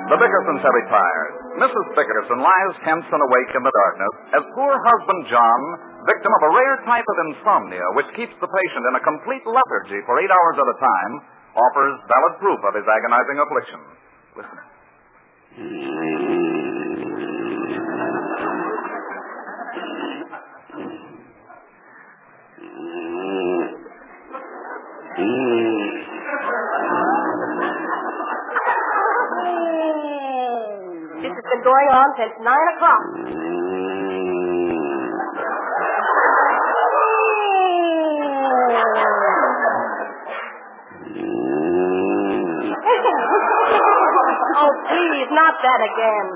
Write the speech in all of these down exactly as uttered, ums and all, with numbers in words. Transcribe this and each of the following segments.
The Bickersons have retired. Missus Bickerson lies tense and awake in the darkness as poor husband John, victim of a rare type of insomnia which keeps the patient in a complete lethargy for eight hours at a time, offers valid proof of his agonizing affliction. Listen. This has been going on since nine o'clock. Oh, please, not that again.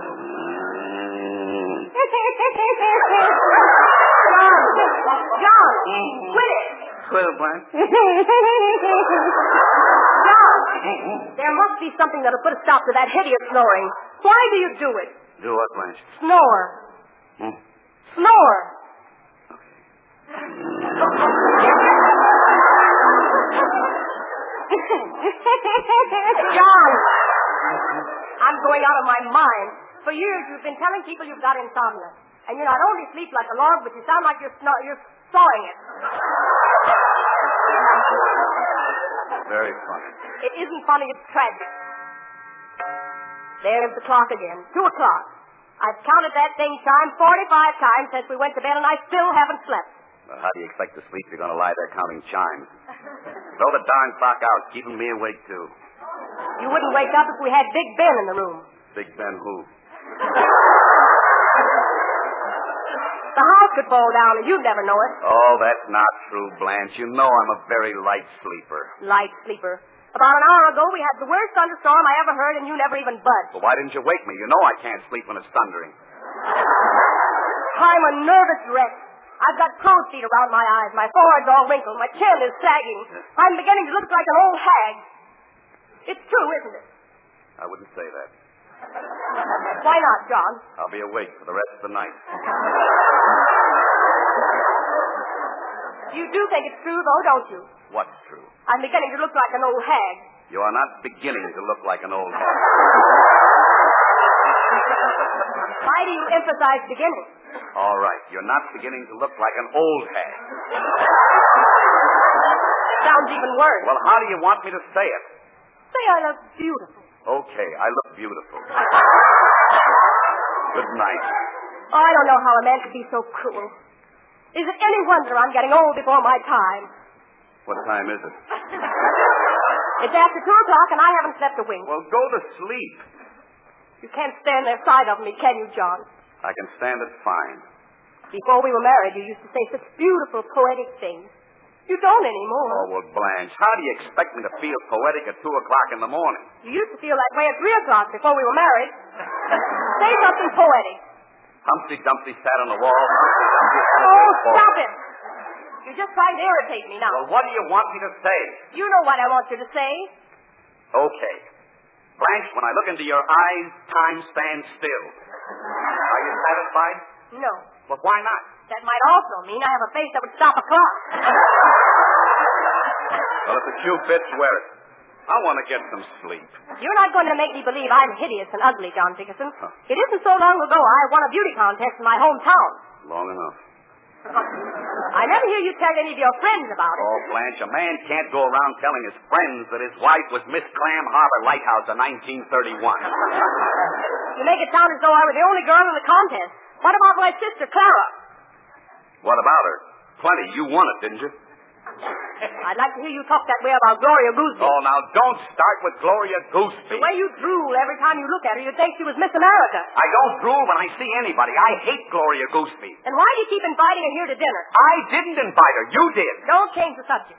John, John, quit it. Quit it, Blanche. John, there must be something that'll put a stop to that hideous snoring. Why do you do it? Do what, Blanche? Snore. Hmm. Snore. John, I'm going out of my mind. For years you've been telling people you've got insomnia. And you not only sleep like a log, but you sound like you're, snor- you're sawing it. Very funny. It isn't funny, it's tragic. There's the clock again. Two o'clock. I've counted that thing chime forty-five times since we went to bed, and I still haven't slept. Well, how do you expect to sleep if you're going to lie there counting chimes? Throw the darn clock out. Keeping me awake, too. You wouldn't wake up if we had Big Ben in the room. Big Ben who? The house could fall down, and you'd never know it. Oh, that's not true, Blanche. You know I'm a very light sleeper. Light sleeper. About an hour ago, we had the worst thunderstorm I ever heard, and you never even budged. Well, why didn't you wake me? You know I can't sleep when it's thundering. I'm a nervous wreck. I've got crow's feet around my eyes. My forehead's all wrinkled. My chin is sagging. I'm beginning to look like an old hag. It's true, isn't it? I wouldn't say that. Why not, John? I'll be awake for the rest of the night. You do think it's true, though, don't you? What's true? I'm beginning to look like an old hag. You are not beginning to look like an old hag. Why do you emphasize beginning? All right. You're not beginning to look like an old hag. Sounds even worse. Well, how do you want me to say it? Say I look beautiful. Okay, I look beautiful. Good night. Oh, I don't know how a man could be so cruel. Is it any wonder I'm getting old before my time? What time is it? It's after two o'clock, and I haven't slept a wink. Well, go to sleep. You can't stand there side of me, can you, John? I can stand it fine. Before we were married, you used to say such beautiful, poetic things. You don't anymore. Oh, well, Blanche, how do you expect me to feel poetic at two o'clock in the morning? You used to feel that way at three o'clock before we were married. Say something poetic. Humpty Dumpty sat on the wall. Oh, stop it. You're just trying to irritate me now. Well, what do you want me to say? You know what I want you to say. Okay. Blanche, when I look into your eyes, time stands still. Are you satisfied? No. Well, why not? That might also mean I have a face that would stop a clock. Well, if the shoe fits, wear it. I want to get some sleep. You're not going to make me believe I'm hideous and ugly, John Dickerson. Huh. It isn't so long ago I won a beauty contest in my hometown. Long enough. I never hear you tell any of your friends about it. Oh, Blanche, a man can't go around telling his friends that his wife was Miss Clam Harbor Lighthouse in nineteen thirty-one. You make it sound as though I were the only girl in the contest. What about my sister, Clara? What about her? Plenty. You won it, didn't you? I'd like to hear you talk that way about Gloria Gooseby. Oh, now, don't start with Gloria Gooseby. The way you drool every time you look at her, you'd think she was Miss America. I don't drool when I see anybody. I hate Gloria Gooseby. Then why do you keep inviting her here to dinner? I didn't invite her. You did. Don't change the subject.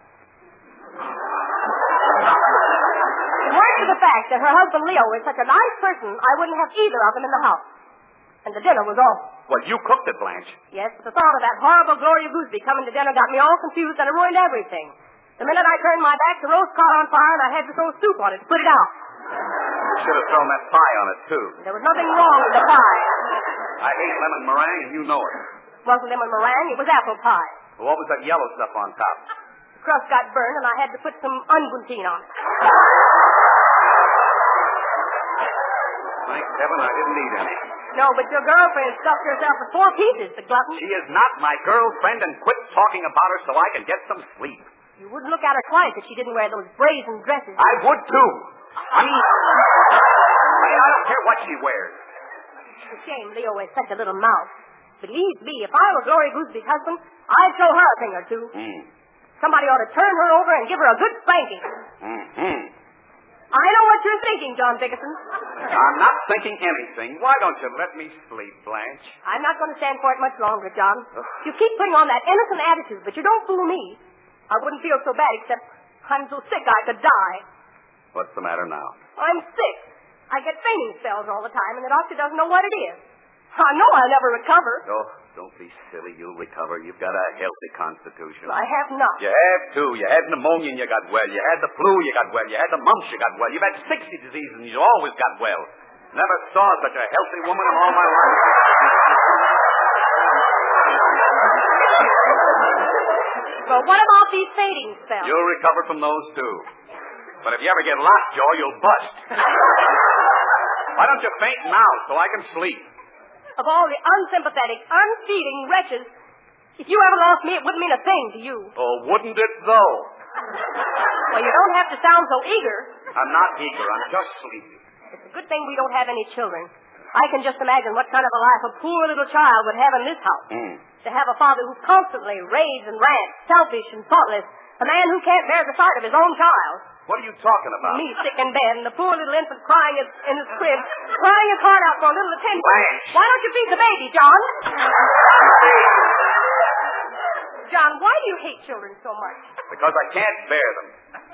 It weren't for the fact that her husband Leo is such a nice person, I wouldn't have either of them in the house. And the dinner was awful. Well, you cooked it, Blanche. Yes, but the thought of that horrible Gloria Gooseby coming to dinner got me all confused and it ruined everything. The minute I turned my back, the roast caught on fire and I had to throw soup on it to put it out. You should have thrown that pie on it, too. There was nothing wrong with the pie. I hate lemon meringue, and you know it. It wasn't lemon meringue, it was apple pie. Well, what was that yellow stuff on top? The crust got burned and I had to put some unguentine on it. Thank heaven I didn't need any. No, but your girlfriend stuffed herself with four pieces, the glutton. She is not my girlfriend, and quit talking about her so I can get some sleep. You wouldn't look at her twice if she didn't wear those brazen dresses. I would, too. I mean, I mean, I don't care what she wears. It's a shame Leo has such a little mouth. Believe me, if I were Glory Goosby's husband, I'd show her a thing or two. Mm. Somebody ought to turn her over and give her a good spanking. Mm-hmm. I know what you're thinking, John Dickerson. I'm not thinking anything. Why don't you let me sleep, Blanche? I'm not going to stand for it much longer, John. You keep putting on that innocent attitude, but you don't fool me. I wouldn't feel so bad except I'm so sick I could die. What's the matter now? I'm sick. I get fainting spells all the time, and the doctor doesn't know what it is. I know I'll never recover. Oh, don't be silly. You'll recover. You've got a healthy constitution. I have not. You have, too. You had pneumonia and you got well. You had the flu, you got well. You had the mumps, you got well. You've had sixty diseases and you always got well. Never saw such a healthy woman in all my life. Well, what about these fainting spells? You'll recover from those, too. But if you ever get lockjaw, you'll bust. Why don't you faint now so I can sleep? Of all the unsympathetic, unfeeling wretches, if you ever lost me, it wouldn't mean a thing to you. Oh, wouldn't it, though? Well, you don't have to sound so eager. I'm not eager. I'm just sleepy. It's a good thing we don't have any children. I can just imagine what kind of a life a poor little child would have in this house. Mm. To have a father who constantly raves and rants, selfish and thoughtless, a man who can't bear the sight of his own child. What are you talking about? Me sick in bed, and the poor little infant crying in in his crib, crying his heart out for a little attention. Blanche. Why don't you feed the baby, John? John, why do you hate children so much? Because I can't bear them.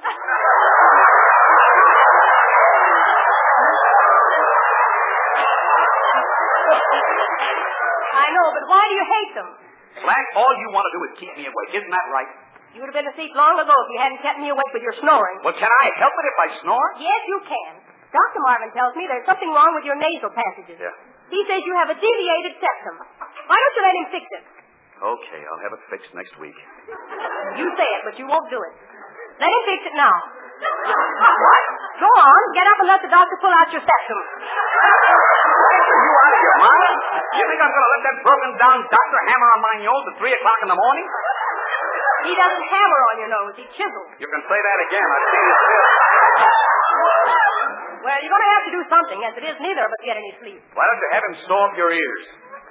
I know, but why do you hate them? Blanche, all you want to do is keep me awake. Isn't that right? You would have been asleep long ago if you hadn't kept me awake with your snoring. Well, can I help it if I snore? Yes, you can. Doctor Marvin tells me there's something wrong with your nasal passages. Yeah. He says you have a deviated septum. Why don't you let him fix it? Okay, I'll have it fixed next week. You say it, but you won't do it. Let him fix it now. What? Go on, get up and let the doctor pull out your septum. Are you out of your mind? You think I'm going to let that broken-down doctor hammer on my nose at three o'clock in the morning? He doesn't hammer on your nose, he chisels. You can say that again. I've seen it still. Well, you're going to have to do something, as it is neither of us get any sleep. Why don't you have him sew up your ears?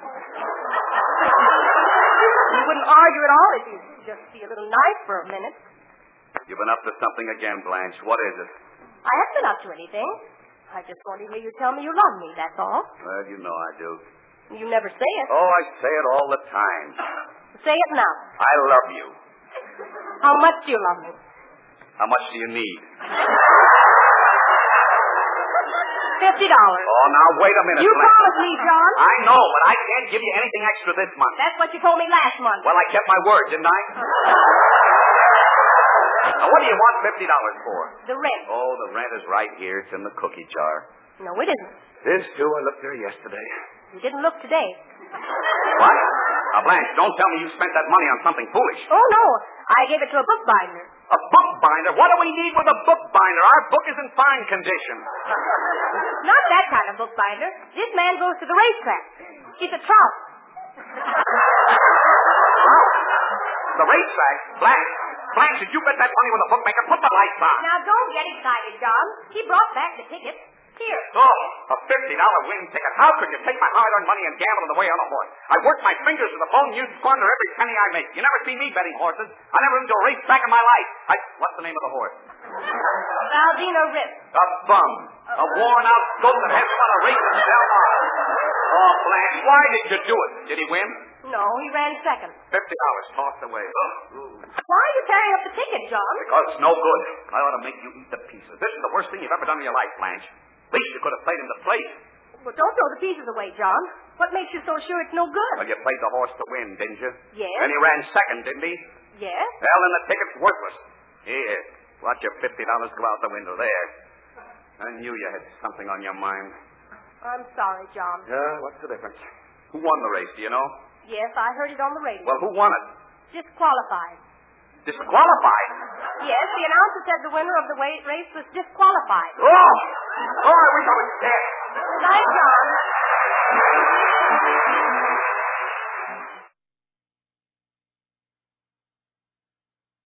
You wouldn't argue at all if you'd just be a little nice for a minute. You've been up to something again, Blanche. What is it? I haven't been up to anything. I just want to hear you tell me you love me, that's all. Well, you know I do. You never say it. Oh, I say it all the time. Say it now. I love you. How much do you love me? How much do you need? Fifty dollars. Oh, now, wait a minute, You Blanche. promised me, John. I know, but I can't give you anything extra this month. That's what you told me last month. Well, I kept my word, didn't I? Now, what do you want fifty dollars for? The rent. Oh, the rent is right here. It's in the cookie jar. No, it isn't. This, too. I looked there yesterday. You didn't look today. What? Now, Blanche, don't tell me you spent that money on something foolish. Oh, no. I gave it to a bookbinder. A bookbinder? What do we need with a bookbinder? Our book is in fine condition. Not that kind of bookbinder. This man goes to the racetrack. He's a trout. Trout? The racetrack? Blanche. Blanche, did you bet that money with a bookmaker? Put the lights on. Now, don't get excited, John. He brought back the ticket. Here. Oh, a fifty dollar win ticket. How could you take my hard-earned money and gamble it away on a horse? I work my fingers to the bone and you squander every penny I make. You never see me betting horses. I never been to a racetrack in my life. I, what's the name of the horse? Valdino Rip. A bum. A worn-out goat that hasn't won a race in Del Mar. Oh, Blanche, why did you do it? Did he win? No, he ran second. Fifty dollars tossed away. Why are you tearing up the ticket, John? Because it's no good. I ought to make you eat the pieces. This is the worst thing you've ever done in your life, Blanche. At least you could have played him to play. Well, don't throw the pieces away, John. What makes you so sure it's no good? Well, you played the horse to win, didn't you? Yes. And he ran second, didn't he? Yes. Well, then the ticket's worthless. Here, watch your fifty dollars go out the window there. I knew you had something on your mind. I'm sorry, John. Yeah, what's the difference? Who won the race, do you know? Yes, I heard it on the radio. Well, who won it? Disqualified. Disqualified? Yes, the announcer said the winner of the wa- race was disqualified. Oh! Oh, I wish I was dead. Night, John.